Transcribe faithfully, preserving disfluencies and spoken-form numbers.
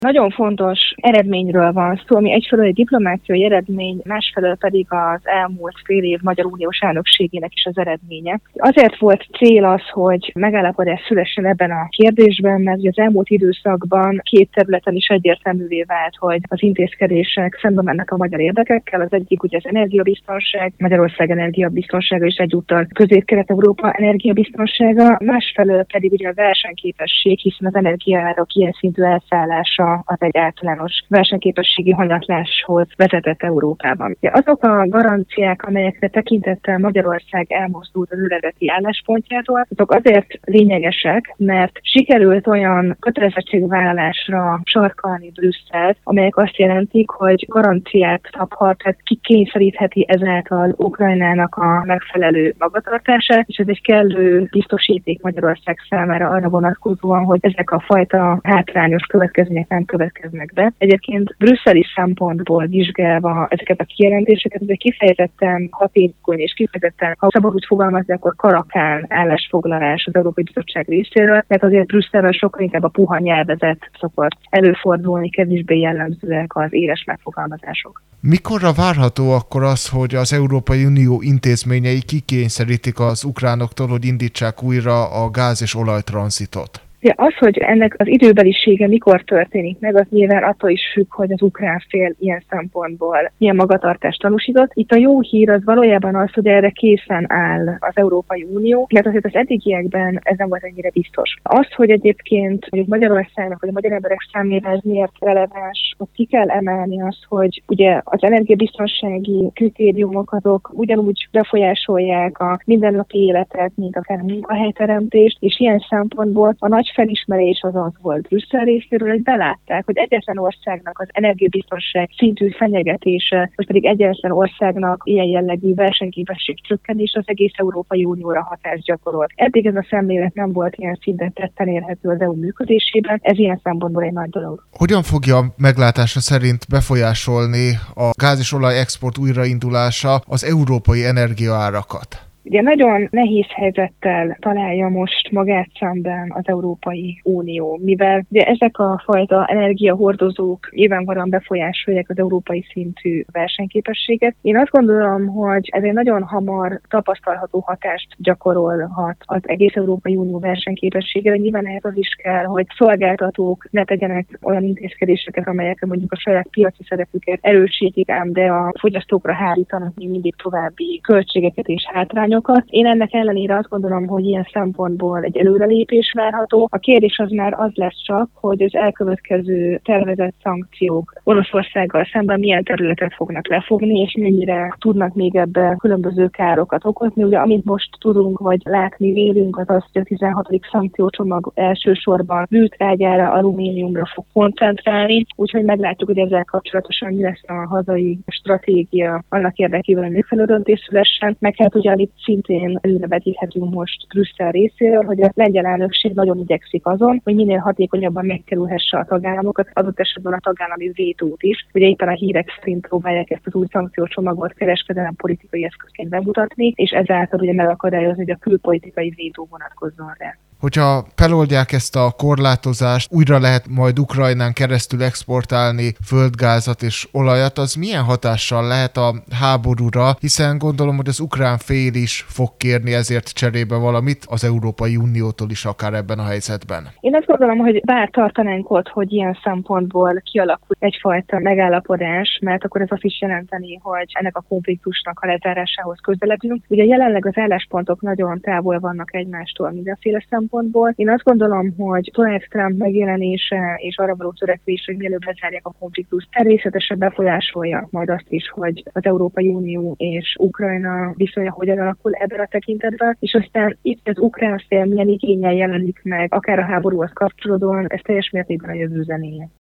Nagyon fontos eredményről van szó, ami egyfelől egy diplomáciai eredmény, másfelől pedig az elmúlt fél év Magyar Uniós elnökségének is az eredménye. Azért volt cél az, hogy megállapodás szülessen ebben a kérdésben, mert az elmúlt időszakban két területen is egyértelművé vált, hogy az intézkedések szembe mennek a magyar érdekekkel. Az egyik ugye az energiabiztonság, Magyarország energiabiztonsága és egyúttal Közép-Kelet-Európa energiabiztonsága, másfelől pedig ugye a versenyképesség, hiszen az energiaárak ilyen szintű elszállása az egy általános versenyképességi hanyatláshoz vezetett Európában. Azok a garanciák, amelyekre tekintettel Magyarország elmozdult az eredeti álláspontjától, azok azért lényegesek, mert sikerült olyan kötelezettségvállalásra sarkalni Brüsszelt, amelyek azt jelentik, hogy garanciát szabhat, tehát kikényszerítheti ezáltal Ukrajnának a megfelelő magatartását, és ez egy kellő biztosíték Magyarország számára arra vonatkozóan, hogy ezek a fajta hátrányos következmények nem következnek be. Egyébként brüsszeli szempontból vizsgálva ezeket a kijelentéseket, ez egy kifejezetten hatékony és kifejezetten, ha szabad úgy fogalmazni, akkor karakán állásfoglalás az Európai Bizottság részéről, mert azért Brüsszelben sokkal inkább a puha nyelvezet szokott előfordulni, kevésbé jellemzőek az éles megfogalmazások. Mikorra várható akkor az, hogy az Európai Unió intézményei kikényszerítik az ukránoktól, hogy indítsák újra a gáz- és olajtranzitot? Ja, az, hogy ennek az időbelisége mikor történik meg, az nyilván attól is függ, hogy az ukrán fél ilyen szempontból milyen magatartást tanúsított. Itt a jó hír az valójában az, hogy erre készen áll az Európai Unió, mert azért az eddigiekben ez nem volt ennyire biztos. Az, hogy egyébként mondjuk Magyarországnak vagy a magyar emberek számára ez miért releváns, ott ki kell emelni azt, hogy ugye az energiabiztonsági kritériumok azok ugyanúgy befolyásolják a mindennapi életet, mint akár a munkahelyteremtést, és ilyen szempontból a nagy felismerés az az volt Brüsszel részéről, hogy belátták, hogy egyetlen országnak az energiabiztonság szintű fenyegetése, vagy pedig egyetlen országnak ilyen jellegű versenyképesség csökkenés az egész Európai Unióra hatást gyakorol. Eddig ez a szemlélet nem volt ilyen szinten tetten érhető az é u működésében, ez ilyen szempontból egy nagy dolog. Hogyan fogja meglátása szerint befolyásolni a gáz- és olaj export újraindulása az európai energiaárakat? Ugye nagyon nehéz helyzettel találja most magát szemben az Európai Unió, mivel ugye ezek a fajta energiahordozók nyilvánvalóan befolyásolják az európai szintű versenyképességet. Én azt gondolom, hogy ez egy nagyon hamar tapasztalható hatást gyakorolhat az egész Európai Unió versenyképességére. Nyilván ehhez az is kell, hogy szolgáltatók ne tegyenek olyan intézkedéseket, amelyek mondjuk a saját piaci szerepüket erősítik, ám de a fogyasztókra hárítanak még mindig további költségeket és hátrányokat. Én ennek ellenére azt gondolom, hogy ilyen szempontból egy előrelépés várható. A kérdés az már az lesz csak, hogy az elkövetkező tervezett szankciók Oroszországgal szemben milyen területet fognak lefogni, és mennyire tudnak még ebben különböző károkat okozni. Ugye amit most tudunk, vagy látni vélünk, az az, hogy a tizenhatodik szankciócsomag elsősorban műtrágyára, alumíniumra fog koncentrálni, úgyhogy meglátjuk, hogy ezzel kapcsolatosan mi lesz a hazai stratégia annak érdekében, hogy megfelelő döntés szülessen. Meg hát ugye itt szintén előrevetíthetünk most Brüsszel részéről, hogy a lengyel elnökség nagyon igyekszik azon, hogy minél hatékonyabban megkerülhesse a tagállamokat, adott esetben a tagállami vétót is. Ugye éppen a hírek szerint próbálják ezt az új szankciócsomagot kereskedelem politikai eszközként bemutatni, és ezáltal ugye megakadályozni, hogy a külpolitikai vétó vonatkozzon rá. Hogyha feloldják ezt a korlátozást, újra lehet majd Ukrajnán keresztül exportálni földgázat és olajat, az milyen hatással lehet a háborúra, hiszen gondolom, hogy az ukrán fél is fog kérni ezért cserébe valamit az Európai Uniótól is akár ebben a helyzetben. Én azt gondolom, hogy bár tartanánk ott, hogy ilyen szempontból kialakul egyfajta megállapodás, mert akkor ez azt is jelenteni, hogy ennek a konfliktusnak a lezárásához közeledünk. Ugye jelenleg az álláspontok nagyon távol vannak egymástól mindenféle szempontból. Én azt gondolom, hogy Donald Trump megjelenése és arra való törekvés, hogy mielőbb lezárják a konfliktust, természetesen befolyásolja majd azt is, hogy az Európai Unió és Ukrajna viszonya hogyan alakul ebben a tekintetben, és aztán itt az ukrán fél milyen igénnyel jelenik meg, akár a háborúhoz kapcsolódóan, ez teljes mértékben a jövő zenéje.